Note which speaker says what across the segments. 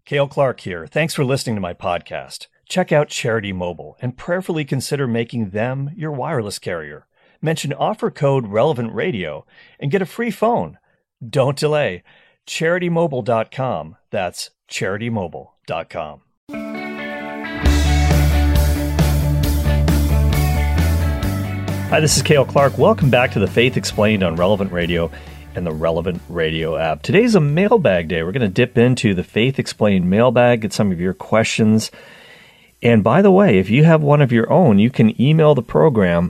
Speaker 1: Cale Clark here. Thanks for listening to my podcast. Check out Charity Mobile and prayerfully consider making them your wireless carrier. Mention offer code Relevant Radio and get a free phone. Don't delay. CharityMobile.com. That's CharityMobile.com. Hi, this is Cale Clark. Welcome back to The Faith Explained on Relevant Radio and the Relevant Radio app. Today's a mailbag day. We're going to dip into the Faith Explained mailbag, get some of your questions. And by the way, if you have one of your own, you can email the program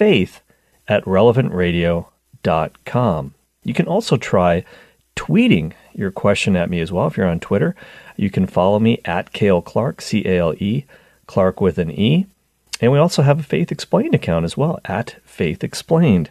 Speaker 1: faith@relevantradio.com. You can also try tweeting your question at me as well. If you're on Twitter, you can follow me at Cale Clark, C-A-L-E, Clark with an E. And we also have a Faith Explained account as well, at Faith Explained.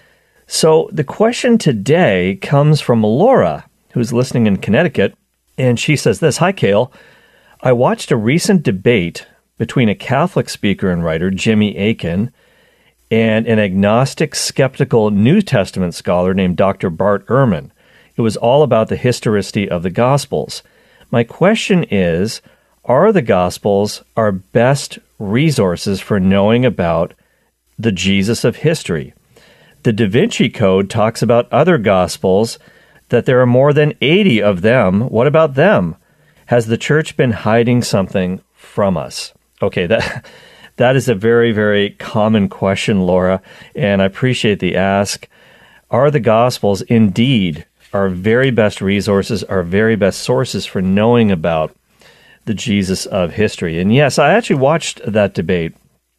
Speaker 1: So the question today comes from Laura, who's listening in Connecticut, and she says this: Hi, Cale. I watched a recent debate between a Catholic speaker and writer, Jimmy Akin, and an agnostic, skeptical New Testament scholar named Dr. Bart Ehrman. It was all about the historicity of the Gospels. My question is, are the Gospels our best resources for knowing about the Jesus of history? The Da Vinci Code talks about other Gospels, that there are more than 80 of them. What about them? Has the church been hiding something from us? Okay, that is a very, very common question, Laura, and I appreciate the ask. Are the Gospels indeed our very best resources, our very best sources for knowing about the Jesus of history? And yes, I actually watched that debate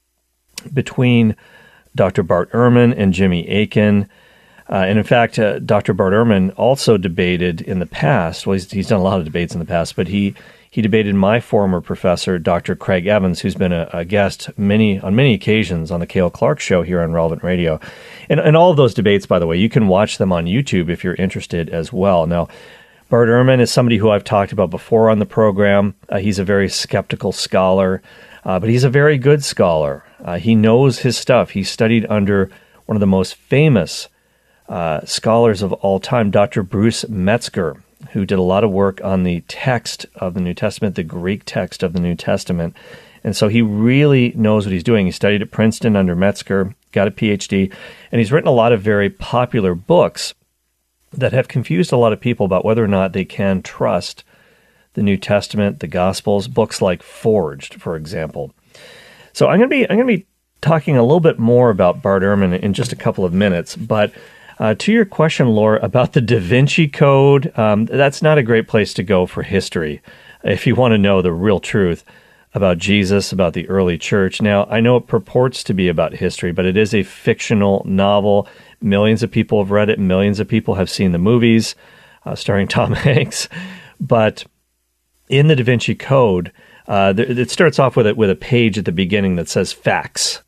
Speaker 1: between Dr. Bart Ehrman and Jimmy Akin. And in fact, Dr. Bart Ehrman also debated in the past. Well, he's done a lot of debates in the past, but he debated my former professor, Dr. Craig Evans, who's been a guest on many occasions on the Cale Clark Show here on Relevant Radio. And all of those debates, by the way, you can watch them on YouTube if you're interested as well. Now, Bart Ehrman is somebody who I've talked about before on the program. He's a very skeptical scholar, but he's a very good scholar. He knows his stuff. He studied under one of the most famous scholars of all time, Dr. Bruce Metzger, who did a lot of work on the text of the New Testament, the Greek text of the New Testament. And so he really knows what he's doing. He studied at Princeton under Metzger, got a PhD, and he's written a lot of very popular books that have confused a lot of people about whether or not they can trust the New Testament, the Gospels, books like Forged, for example. So I'm going to be talking a little bit more about Bart Ehrman in just a couple of minutes, but to your question, Laura, about the Da Vinci Code, that's not a great place to go for history if you want to know the real truth about Jesus, about the early church. Now, I know it purports to be about history, but it is a fictional novel. Millions of people have read it. Millions of people have seen the movies starring Tom Hanks. But in the Da Vinci Code, it starts off with a page at the beginning that says facts.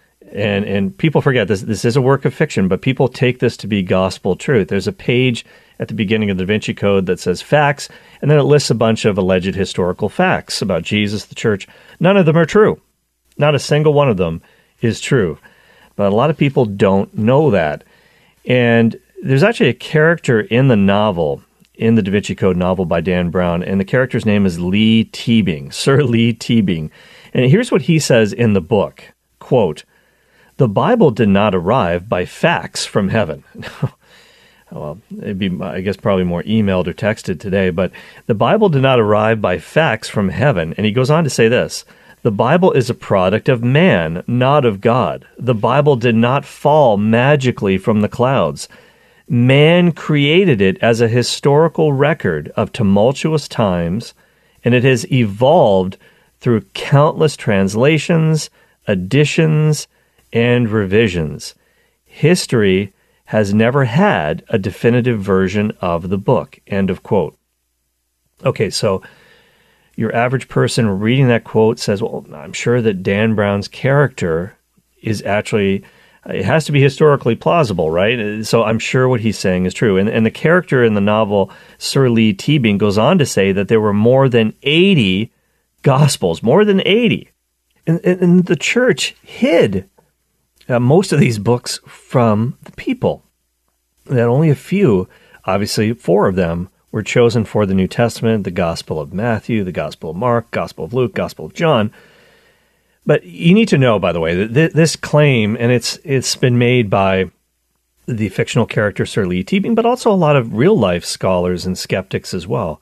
Speaker 1: And people forget this is a work of fiction, but people take this to be gospel truth. There's a page at the beginning of the Da Vinci Code that says facts, and then it lists a bunch of alleged historical facts about Jesus, the church. None of them are true. Not a single one of them is true. But a lot of people don't know that. And there's actually a character in the novel, in the Da Vinci Code novel by Dan Brown, and the character's name is Lee Teabing, Sir Lee Teabing. And here's what he says in the book, quote, "The Bible did not arrive by fax from heaven." Well, it'd be, I guess, probably more emailed or texted today, but the Bible did not arrive by fax from heaven. And he goes on to say this: "The Bible is a product of man, not of God. The Bible did not fall magically from the clouds. Man created it as a historical record of tumultuous times, and it has evolved through countless translations, additions, and revisions. History has never had a definitive version of the book." End of quote. Okay, so your average person reading that quote says, well, I'm sure that Dan Brown's character is actually, it has to be historically plausible, right? So I'm sure what he's saying is true. And the character in the novel, Sir Lee Teabing, goes on to say that there were more than 80 Gospels, more than 80. And the church hid most of these books from the people. That only a few, obviously 4 of them, were chosen for the New Testament, the Gospel of Matthew, the Gospel of Mark, Gospel of Luke, Gospel of John. But you need to know, by the way, that this claim, and it's been made by the fictional character Sir Lee Teabing, but also a lot of real-life scholars and skeptics as well.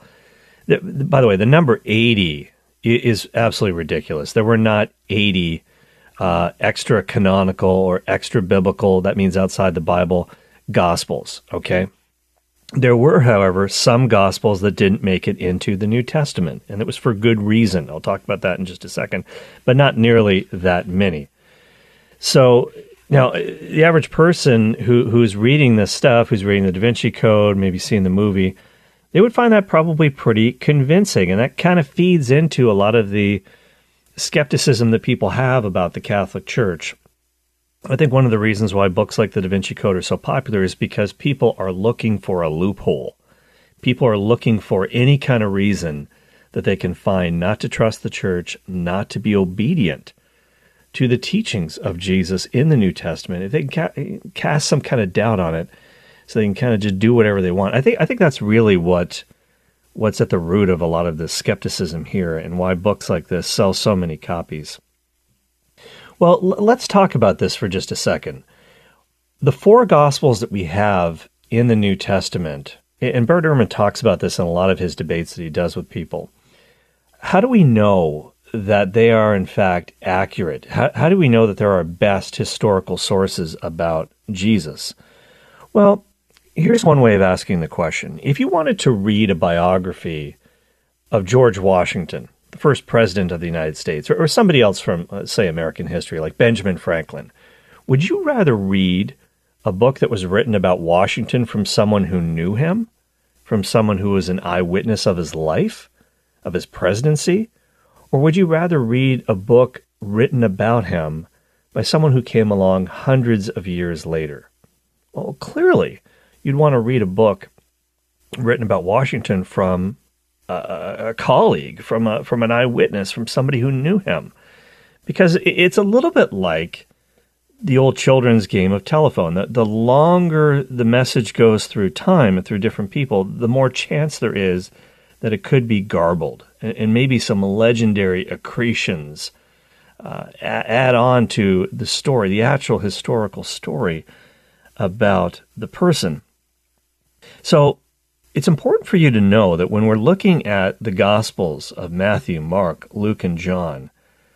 Speaker 1: By the way, the number 80 is absolutely ridiculous. There were not 80 extra canonical or extra biblical, that means outside the Bible, Gospels, okay? There were, however, some Gospels that didn't make it into the New Testament, and it was for good reason. I'll talk about that in just a second, but not nearly that many. So now, the average person who's reading this stuff, who's reading the Da Vinci Code, maybe seeing the movie, they would find that probably pretty convincing, and that kind of feeds into a lot of the skepticism that people have about the Catholic Church. I think one of the reasons why books like the Da Vinci Code are so popular is because people are looking for a loophole. People are looking for any kind of reason that they can find not to trust the church, not to be obedient to the teachings of Jesus in the New Testament. If they can cast some kind of doubt on it, so they can kind of just do whatever they want. I think that's really what's at the root of a lot of the skepticism here, and why books like this sell so many copies. Well, let's talk about this for just a second. The four Gospels that we have in the New Testament, and Bart Ehrman talks about this in a lot of his debates that he does with people. How do we know that they are, in fact, accurate? How do we know that they're our best historical sources about Jesus? Well, here's one way of asking the question. If you wanted to read a biography of George Washington, the first president of the United States, or somebody else from, say, American history, like Benjamin Franklin, would you rather read a book that was written about Washington from someone who knew him, from someone who was an eyewitness of his life, of his presidency, or would you rather read a book written about him by someone who came along hundreds of years later? Well, clearly, you'd want to read a book written about Washington from a colleague, from an eyewitness, from somebody who knew him. Because it's a little bit like the old children's game of telephone. The longer the message goes through time and through different people, the more chance there is that it could be garbled. And maybe some legendary accretions add on to the story, the actual historical story about the person. So it's important for you to know that when we're looking at the Gospels of Matthew, Mark, Luke, and John,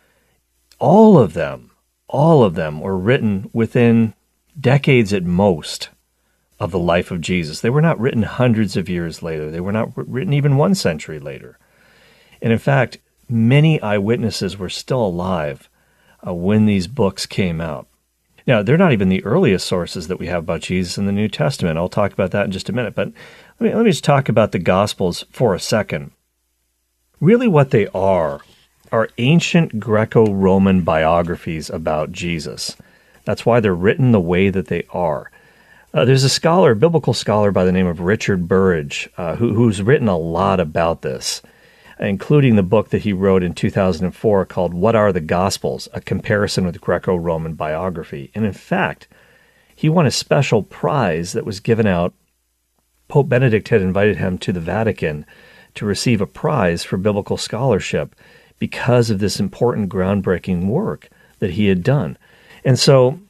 Speaker 1: all of them were written within decades at most of the life of Jesus. They were not written hundreds of years later. They were not written even 1 century later. And in fact, many eyewitnesses were still alive when these books came out. Now, they're not even the earliest sources that we have about Jesus in the New Testament. I'll talk about that in just a minute. But let me just talk about the Gospels for a second. Really what they are ancient Greco-Roman biographies about Jesus. That's why they're written the way that they are. There's a biblical scholar by the name of Richard Burridge, who's written a lot about this, including the book that he wrote in 2004 called What Are the Gospels? A Comparison with Greco-Roman Biography. And in fact, he won a special prize that was given out. Pope Benedict had invited him to the Vatican to receive a prize for biblical scholarship because of this important groundbreaking work that he had done. And so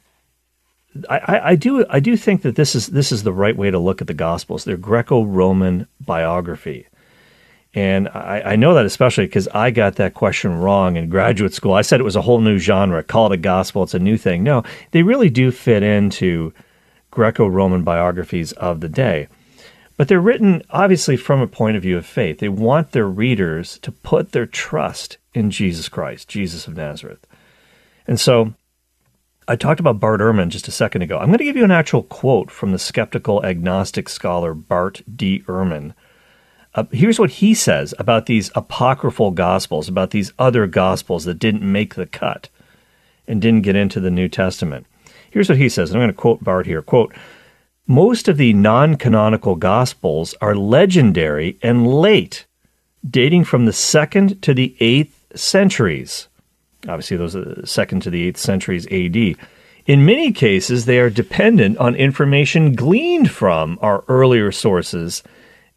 Speaker 1: I do think that this is the right way to look at the Gospels. They're Greco-Roman biography. And I know that especially because I got that question wrong in graduate school. I said it was a whole new genre. Call it a gospel. It's a new thing. No, they really do fit into Greco-Roman biographies of the day. But they're written, obviously, from a point of view of faith. They want their readers to put their trust in Jesus Christ, Jesus of Nazareth. And so I talked about Bart Ehrman just a second ago. I'm going to give you an actual quote from the skeptical agnostic scholar Bart D. Ehrman. Here's what he says about these apocryphal Gospels, about these other Gospels that didn't make the cut and didn't get into the New Testament. Here's what he says, and I'm going to quote Bart here. Quote, "Most of the non-canonical Gospels are legendary and late, dating from the 2nd to the 8th centuries." Obviously, those are the 2nd to the 8th centuries AD. "In many cases, they are dependent on information gleaned from our earlier sources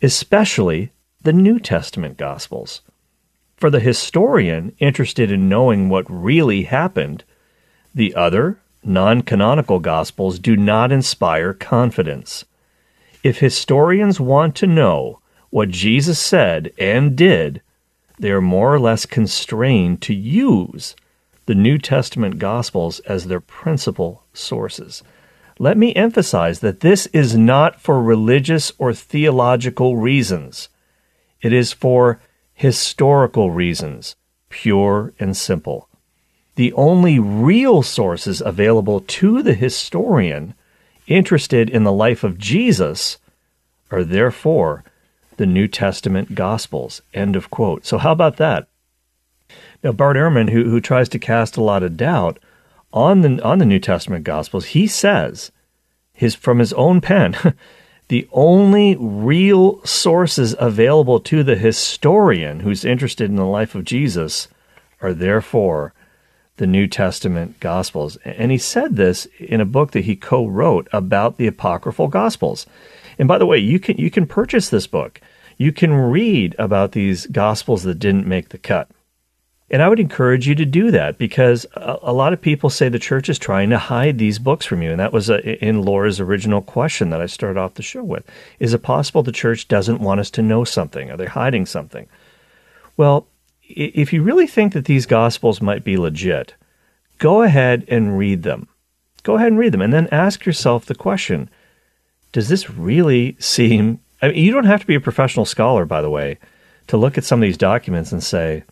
Speaker 1: especially the New Testament Gospels. For the historian interested in knowing what really happened, the other, non-canonical Gospels do not inspire confidence. If historians want to know what Jesus said and did, they are more or less constrained to use the New Testament Gospels as their principal sources. Let me emphasize that this is not for religious or theological reasons. It is for historical reasons, pure and simple. The only real sources available to the historian interested in the life of Jesus are therefore the New Testament Gospels. End of quote. So how about that? Now, Bart Ehrman, who tries to cast a lot of doubt on the New Testament Gospels, he says, from his own pen, the only real sources available to the historian who's interested in the life of Jesus are therefore the New Testament Gospels. And he said this in a book that he co-wrote about the Apocryphal Gospels. And by the way, you can purchase this book. You can read about these Gospels that didn't make the cut. And I would encourage you to do that, because a lot of people say the church is trying to hide these books from you. And that was in Laura's original question that I started off the show with. Is it possible the church doesn't want us to know something? Are they hiding something? Well, if you really think that these Gospels might be legit, go ahead and read them. Go ahead and read them, and then ask yourself the question, does this really seem... I mean, you don't have to be a professional scholar, by the way, to look at some of these documents and say,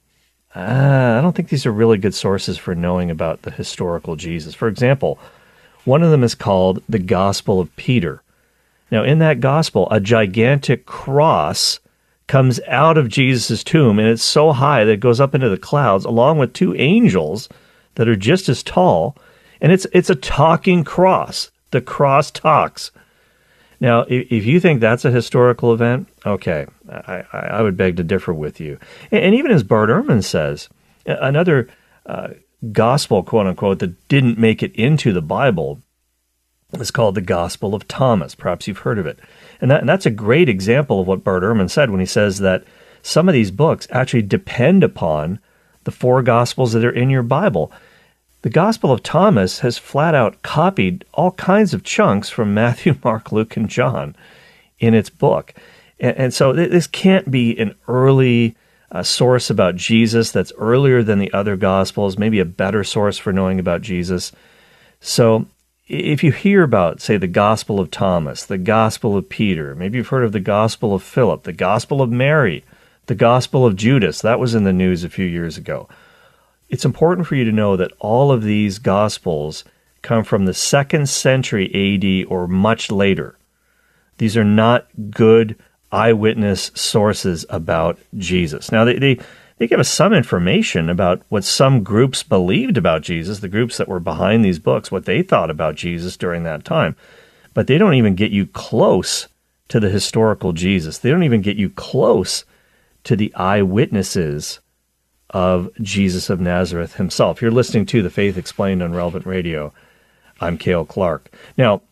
Speaker 1: I don't think these are really good sources for knowing about the historical Jesus. For example, one of them is called the Gospel of Peter. Now, in that gospel, a gigantic cross comes out of Jesus' tomb, and it's so high that it goes up into the clouds, along with two angels that are just as tall, and it's a talking cross. The cross talks. Now, if you think that's a historical event, okay, I would beg to differ with you. And even as Bart Ehrman says, another gospel, quote-unquote, that didn't make it into the Bible is called the Gospel of Thomas. Perhaps you've heard of it. And that's a great example of what Bart Ehrman said when he says that some of these books actually depend upon the four Gospels that are in your Bible. The Gospel of Thomas has flat out copied all kinds of chunks from Matthew, Mark, Luke, and John in its book. And so this can't be an early source about Jesus that's earlier than the other Gospels, maybe a better source for knowing about Jesus. So if you hear about, say, the Gospel of Thomas, the Gospel of Peter, maybe you've heard of the Gospel of Philip, the Gospel of Mary, the Gospel of Judas, that was in the news a few years ago. It's important for you to know that all of these Gospels come from the 2nd century AD or much later. These are not good eyewitness sources about Jesus. Now, they give us some information about what some groups believed about Jesus, the groups that were behind these books, what they thought about Jesus during that time. But they don't even get you close to the historical Jesus. They don't even get you close to the eyewitnesses of Jesus of Nazareth himself. You're listening to The Faith Explained on Relevant Radio. I'm Cale Clark. Now,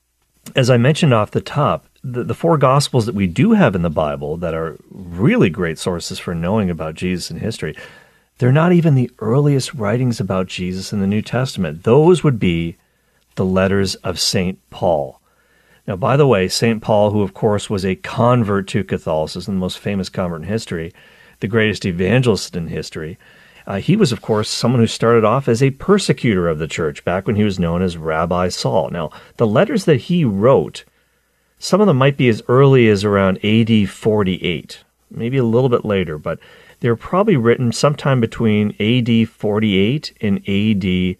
Speaker 1: as I mentioned off the top, the four Gospels that we do have in the Bible that are really great sources for knowing about Jesus in history, they're not even the earliest writings about Jesus in the New Testament. Those would be the letters of St. Paul. Now, by the way, St. Paul, who of course was a convert to Catholicism, the most famous convert in history, the greatest evangelist in history, he was, of course, someone who started off as a persecutor of the church back when he was known as Rabbi Saul. Now, the letters that he wrote, some of them might be as early as around AD 48, maybe a little bit later, but they were probably written sometime between AD 48 and AD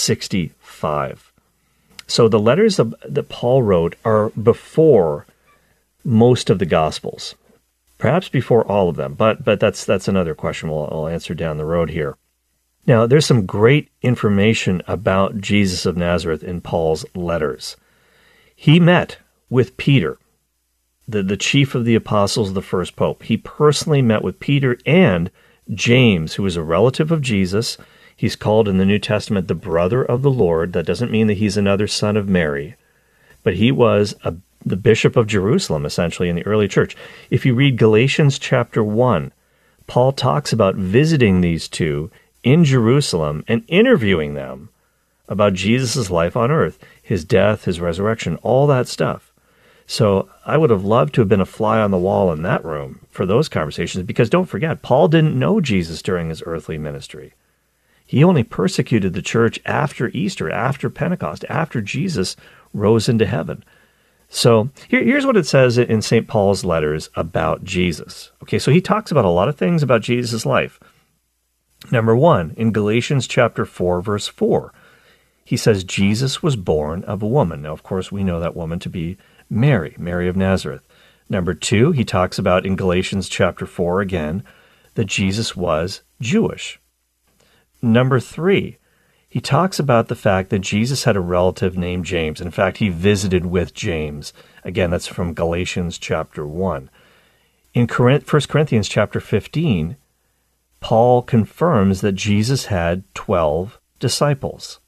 Speaker 1: 65. So the letters that Paul wrote are before most of the Gospels. Perhaps before all of them, but that's another question I'll answer down the road here. Now, there's some great information about Jesus of Nazareth in Paul's letters. He met with Peter, the chief of the apostles, the first pope. He personally met with Peter and James, who was a relative of Jesus. He's called in the New Testament the brother of the Lord. That doesn't mean that he's another son of Mary, but he was a the bishop of Jerusalem, essentially, in the early church. If you read Galatians chapter 1, Paul talks about visiting these two in Jerusalem and interviewing them about Jesus' life on earth, his death, his resurrection, all that stuff. So I would have loved to have been a fly on the wall in that room for those conversations, because don't forget, Paul didn't know Jesus during his earthly ministry. He only persecuted the church after Easter, after Pentecost, after Jesus rose into heaven. So here's what it says in St. Paul's letters about Jesus. Okay, so he talks about a lot of things about Jesus' life. Number one, in Galatians chapter 4, verse 4, he says Jesus was born of a woman. Now, of course, we know that woman to be Mary of Nazareth. Number two, he talks about in Galatians chapter 4 again, that Jesus was Jewish. Number three, he talks about the fact that Jesus had a relative named James. In fact, he visited with James. Again, that's from Galatians chapter 1. In 1 Corinthians chapter 15, Paul confirms that Jesus had 12 disciples.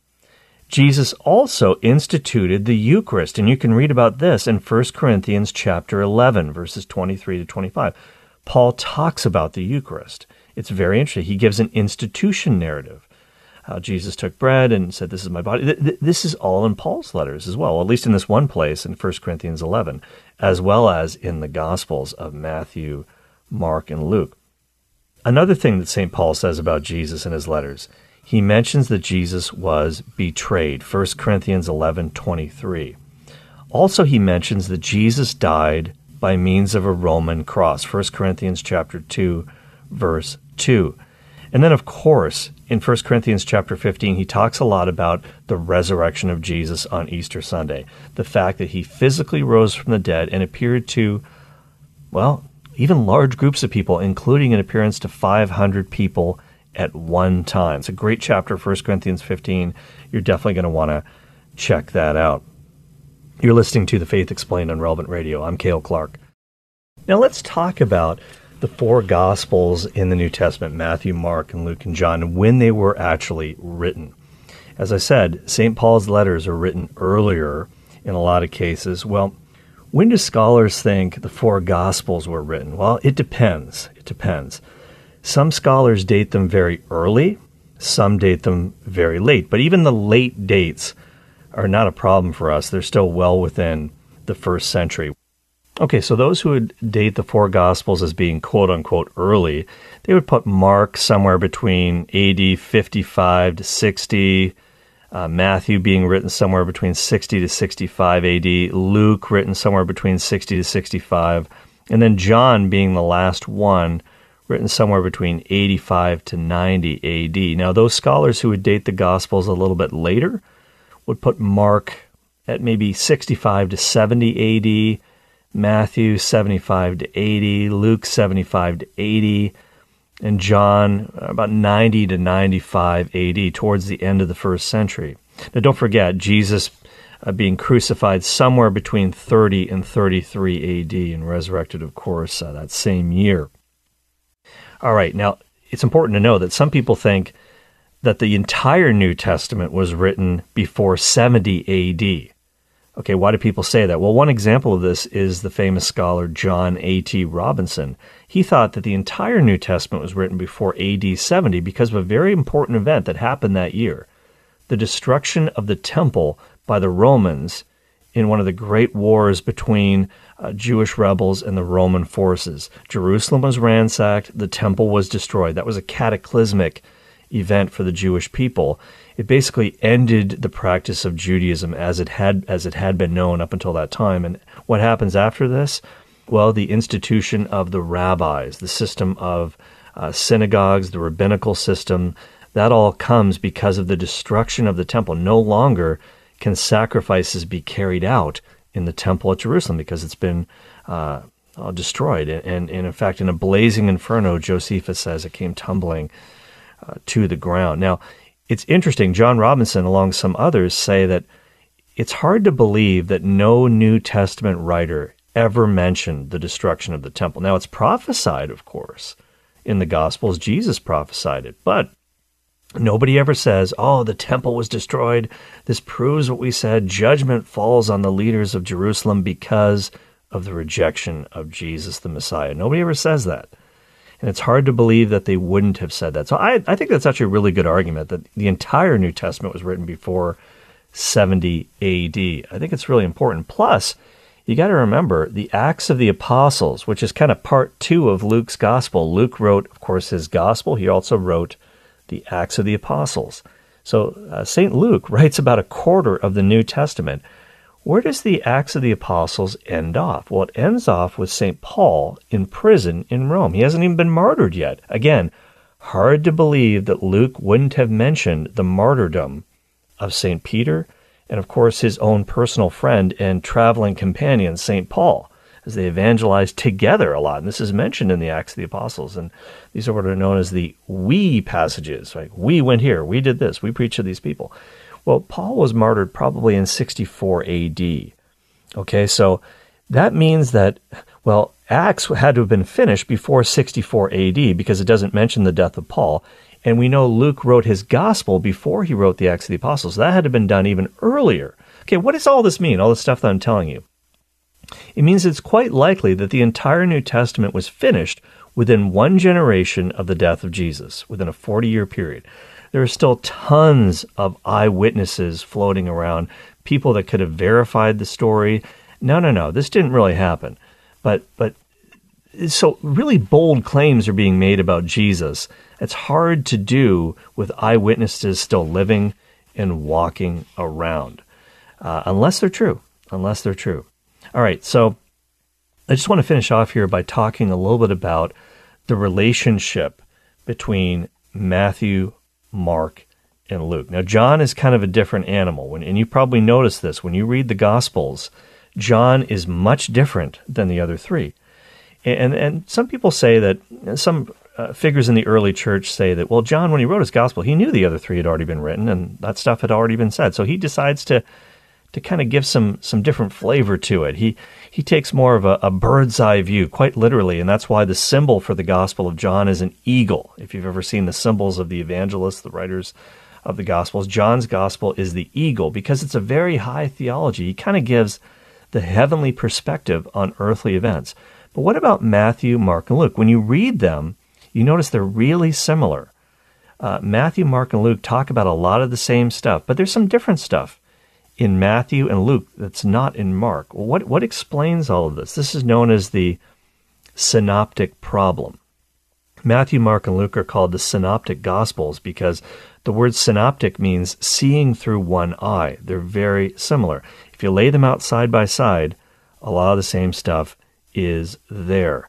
Speaker 1: Jesus also instituted the Eucharist, and you can read about this in 1 Corinthians chapter 11, verses 23 to 25. Paul talks about the Eucharist. It's very interesting. He gives an institution narrative. How Jesus took bread and said, "This is my body." This is all in Paul's letters as well, at least in this one place in 1 Corinthians 11, as well as in the Gospels of Matthew, Mark, and Luke. Another thing that St. Paul says about Jesus in his letters, he mentions that Jesus was betrayed, 1 Corinthians 11:23. Also, he mentions that Jesus died by means of a Roman cross, 1 Corinthians chapter 2, verse 2. And then, of course, in 1 Corinthians chapter 15, he talks a lot about the resurrection of Jesus on Easter Sunday, the fact that he physically rose from the dead and appeared to, well, even large groups of people, including an appearance to 500 people at one time. It's a great chapter, 1 Corinthians 15. You're definitely going to want to check that out. You're listening to The Faith Explained on Relevant Radio. I'm Cale Clark. Now let's talk about the four Gospels in the New Testament, Matthew, Mark, and Luke, and John, when they were actually written. As I said, St. Paul's letters are written earlier in a lot of cases. Well, when do scholars think the four Gospels were written? Well, it depends. It depends. Some scholars date them very early, some date them very late. But even the late dates are not a problem for us. They're still well within the first century. Okay, so those who would date the four Gospels as being quote-unquote early, they would put Mark somewhere between AD 55 to 60, Matthew being written somewhere between 60 to 65 AD, Luke written somewhere between 60 to 65, and then John being the last one, written somewhere between 85 to 90 AD. Now, those scholars who would date the Gospels a little bit later would put Mark at maybe 65 to 70 AD, Matthew 75 to 80, Luke 75 to 80, and John about 90 to 95 AD, towards the end of the first century. Now, don't forget, Jesus being crucified somewhere between 30 and 33 AD and resurrected, of course, that same year. All right, now, it's important to know that some people think that the entire New Testament was written before 70 AD. Okay, why do people say that? Well, one example of this is the famous scholar John A.T. Robinson. He thought that the entire New Testament was written before AD 70 because of a very important event that happened that year, the destruction of the temple by the Romans in one of the great wars between Jewish rebels and the Roman forces. Jerusalem was ransacked, the temple was destroyed. That was a cataclysmic event for the Jewish people. It basically ended the practice of Judaism as it had been known up until that time. And what happens after this? Well, the institution of the rabbis, the system of synagogues, the rabbinical system, that all comes because of the destruction of the temple. No longer can sacrifices be carried out in the temple at Jerusalem because it's been destroyed. And in fact, in a blazing inferno, Josephus says it came tumbling to the ground. Now, it's interesting, John Robinson, along some others, say that it's hard to believe that no New Testament writer ever mentioned the destruction of the temple. Now, it's prophesied, of course, in the Gospels. Jesus prophesied it, but Nobody ever says, oh, the temple was destroyed. This proves what we said. Judgment falls on the leaders of Jerusalem because of the rejection of Jesus the Messiah. Nobody ever says that. And it's hard to believe that they wouldn't have said that. So I think that's actually a really good argument that the entire New Testament was written before 70 AD. I think it's really important. Plus, you got to remember the Acts of the Apostles, which is kind of part 2 of Luke's gospel. Luke wrote, of course, his gospel. He also wrote the Acts of the Apostles. So St. Luke writes about a quarter of the New Testament. Where does the Acts of the Apostles end off? Well, it ends off with St. Paul in prison in Rome. He hasn't even been martyred yet. Again, hard to believe that Luke wouldn't have mentioned the martyrdom of St. Peter and, of course, his own personal friend and traveling companion, St. Paul, as they evangelized together a lot. And this is mentioned in the Acts of the Apostles. And these are what are known as the we passages. Like, we went here, we did this, we preached to these people. Well, Paul was martyred probably in 64 AD. Okay, so that means that, well, Acts had to have been finished before 64 AD because it doesn't mention the death of Paul. And we know Luke wrote his gospel before he wrote the Acts of the Apostles. That had to have been done even earlier. Okay, what does all this mean, all the stuff that I'm telling you? It means it's quite likely that the entire New Testament was finished within one generation of the death of Jesus, within a 40-year period. There are still tons of eyewitnesses floating around, people that could have verified the story. No, this didn't really happen. But so really bold claims are being made about Jesus. It's hard to do with eyewitnesses still living and walking around, unless they're true. All right, so I just want to finish off here by talking a little bit about the relationship between Matthew, Mark, and Luke. Now, John is kind of a different animal, and you probably notice this. When you read the Gospels, John is much different than the other three. And some people say that, some figures in the early church say that, well, John, when he wrote his Gospel, he knew the other three had already been written, and that stuff had already been said. So he decides to kind of give some different flavor to it. He takes more of a bird's eye view, quite literally, and that's why the symbol for the Gospel of John is an eagle. If you've ever seen the symbols of the evangelists, the writers of the Gospels, John's Gospel is the eagle because it's a very high theology. He kind of gives the heavenly perspective on earthly events. But what about Matthew, Mark, and Luke? When you read them, you notice they're really similar. Matthew, Mark, and Luke talk about a lot of the same stuff, but there's some different stuff in Matthew and Luke that's not in Mark. Well, what explains all of this? This is known as the synoptic problem. Matthew, Mark, and Luke are called the synoptic gospels because the word synoptic means seeing through one eye. They're very similar. If you lay them out side by side, a lot of the same stuff is there.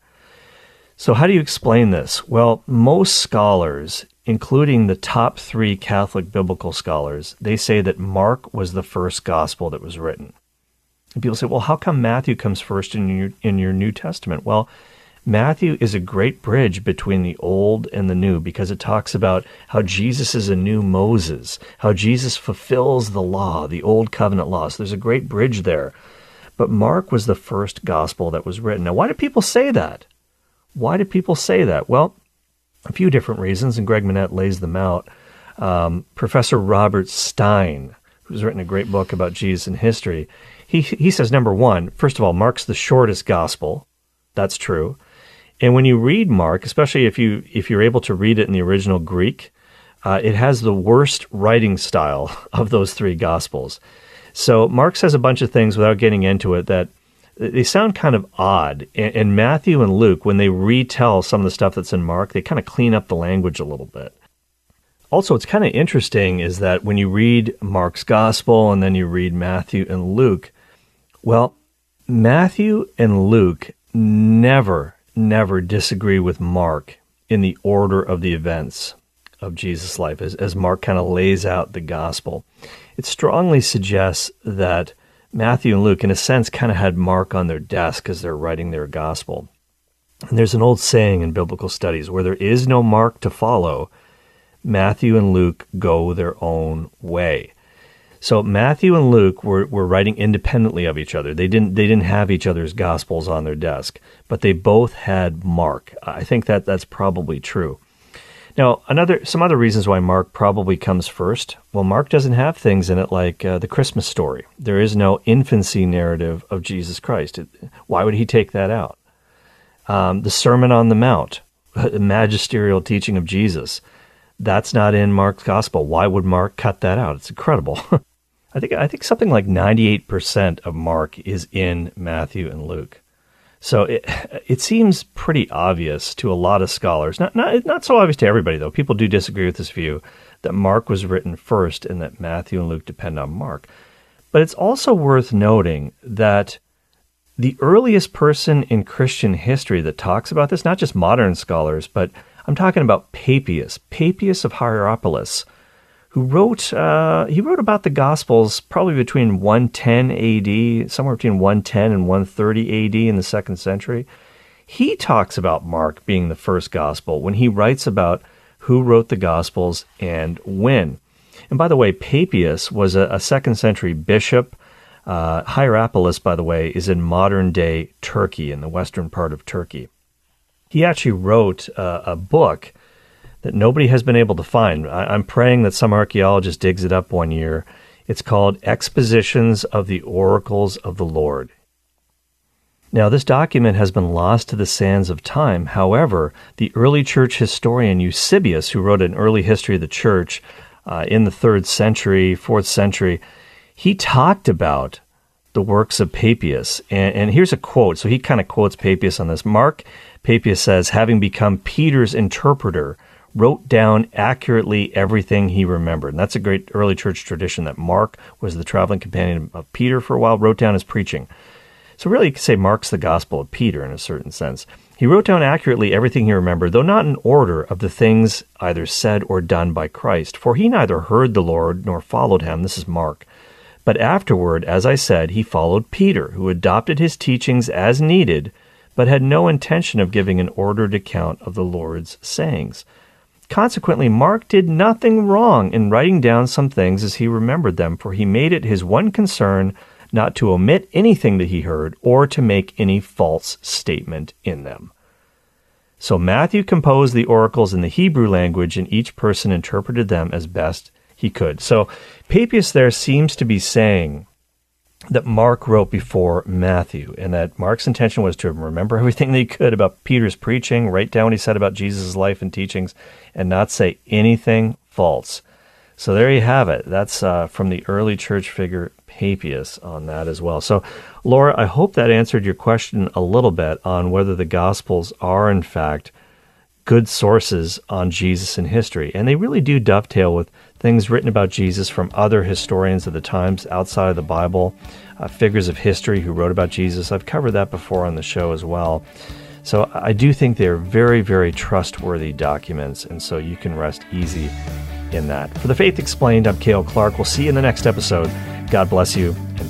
Speaker 1: So how do you explain this? Well, most scholars, including the top 3 Catholic biblical scholars, they say that Mark was the first gospel that was written. And people say, well, how come Matthew comes first in your New Testament? Well, Matthew is a great bridge between the old and the new because it talks about how Jesus is a new Moses, how Jesus fulfills the law, the old covenant law. So there's a great bridge there. But Mark was the first gospel that was written. Now, why do people say that? Why do people say that? Well, a few different reasons, and Greg Minette lays them out. Professor Robert Stein, who's written a great book about Jesus and history, he says, number one, first of all, Mark's the shortest gospel. That's true. And when you read Mark, especially if you're able to read it in the original Greek, it has the worst writing style of those 3 gospels. So Mark says a bunch of things without getting into it that they sound kind of odd. And Matthew and Luke, when they retell some of the stuff that's in Mark, they kind of clean up the language a little bit. Also, what's kind of interesting is that when you read Mark's gospel and then you read Matthew and Luke, well, Matthew and Luke never disagree with Mark in the order of the events of Jesus' life, as Mark kind of lays out the gospel. It strongly suggests that Matthew and Luke, in a sense, kind of had Mark on their desk as they're writing their gospel. And there's an old saying in biblical studies, where there is no Mark to follow, Matthew and Luke go their own way. So Matthew and Luke were writing independently of each other. They didn't have each other's gospels on their desk, but they both had Mark. I think that's probably true. Now, some other reasons why Mark probably comes first. Well, Mark doesn't have things in it like the Christmas story. There is no infancy narrative of Jesus Christ. Why would he take that out? The Sermon on the Mount, the magisterial teaching of Jesus, that's not in Mark's gospel. Why would Mark cut that out? It's incredible. I think something like 98% of Mark is in Matthew and Luke. So it seems pretty obvious to a lot of scholars, not so obvious to everybody, though. People do disagree with this view that Mark was written first and that Matthew and Luke depend on Mark. But it's also worth noting that the earliest person in Christian history that talks about this, not just modern scholars, but I'm talking about Papias of Hierapolis, who wrote about the Gospels probably between 110 AD, somewhere between 110 and 130 AD in the 2nd century. He talks about Mark being the first Gospel when he writes about who wrote the Gospels and when. And by the way, Papias was a 2nd century bishop. Hierapolis, by the way, is in modern-day Turkey, in the western part of Turkey. He actually wrote a book that nobody has been able to find. I'm praying that some archaeologist digs it up one year. It's called Expositions of the Oracles of the Lord. Now, this document has been lost to the sands of time. However, the early church historian Eusebius, who wrote an early history of the church in the 3rd century, 4th century, he talked about the works of Papias. And here's a quote. So he kind of quotes Papias on this. Mark, Papias says, having become Peter's interpreter, wrote down accurately everything he remembered. And that's a great early church tradition that Mark was the traveling companion of Peter for a while, wrote down his preaching. So really you could say Mark's the gospel of Peter in a certain sense. He wrote down accurately everything he remembered, though not in order of the things either said or done by Christ. For he neither heard the Lord nor followed him. This is Mark. But afterward, as I said, he followed Peter, who adopted his teachings as needed, but had no intention of giving an ordered account of the Lord's sayings. Consequently, Mark did nothing wrong in writing down some things as he remembered them, for he made it his one concern not to omit anything that he heard or to make any false statement in them. So Matthew composed the oracles in the Hebrew language, and each person interpreted them as best he could. So Papias there seems to be saying that Mark wrote before Matthew, and that Mark's intention was to remember everything that he could about Peter's preaching, write down what he said about Jesus' life and teachings, and not say anything false. So there you have it. That's from the early church figure Papias on that as well. So, Laura, I hope that answered your question a little bit on whether the Gospels are, in fact, good sources on Jesus in history. And they really do dovetail with things written about Jesus from other historians of the times outside of the Bible, figures of history who wrote about Jesus. I've covered that before on the show as well. So I do think they're very, very trustworthy documents, and so you can rest easy in that. For The Faith Explained, I'm Cale Clark. We'll see you in the next episode. God bless you, and